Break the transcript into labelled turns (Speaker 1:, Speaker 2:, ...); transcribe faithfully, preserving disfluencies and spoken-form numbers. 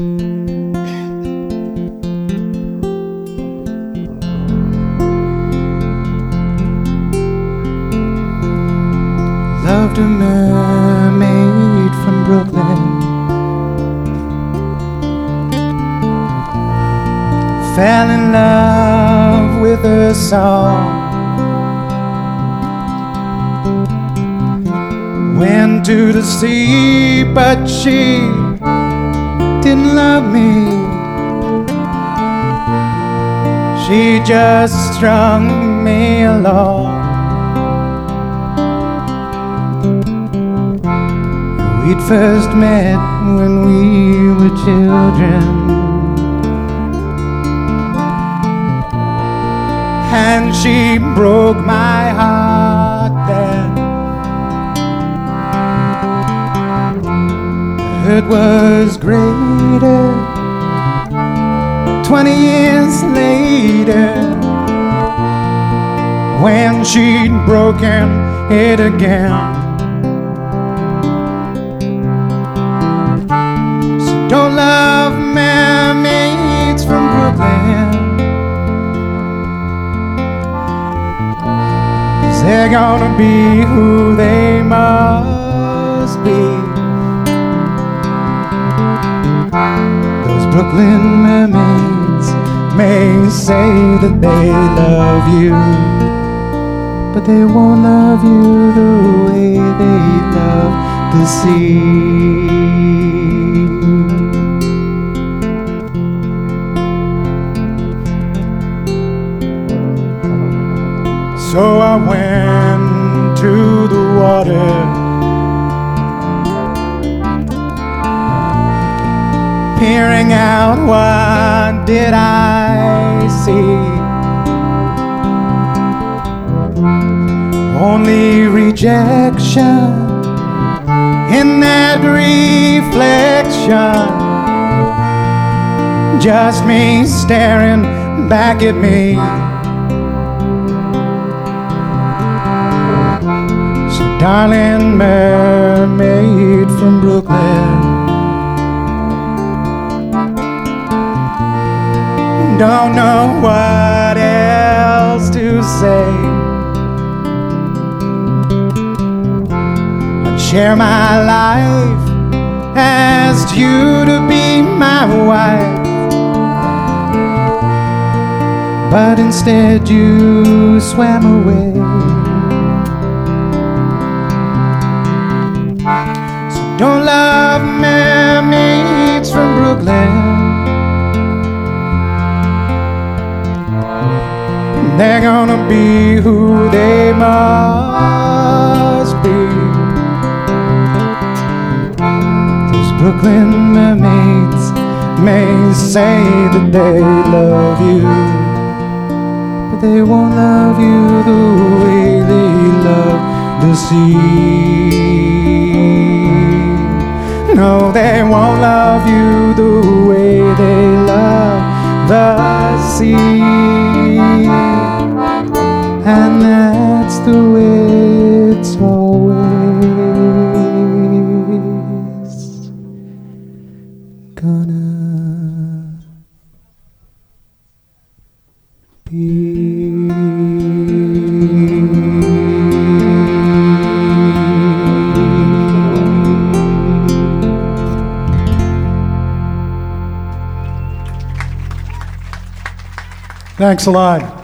Speaker 1: Loved a mermaid from Brooklyn, fell in love with her song, went to the sea, but she didn't love me. She just strung me along. We'd first met when we were children, and she broke my heart then. It was greater twenty years later, when she'd broken it again. Don't love mermaids from Brooklyn, 'cause they're gonna be who they must be. Those Brooklyn mermaids may say that they love you, but they won't love you the way they love the sea. So I went to the water, peering out, what did I see? Only rejection in that reflection, just me staring back at me. Darling mermaid from Brooklyn, don't know what else to say. I'd share my life, asked you to be my wife, but instead you swam away. Don't love mermaids from Brooklyn, they're gonna be who they must be. Those Brooklyn mermaids may say that they love you, but they won't love you the way they love the sea. No, they won't love you the way they love the sea. And that's the way it's always gonna be. Thanks a lot.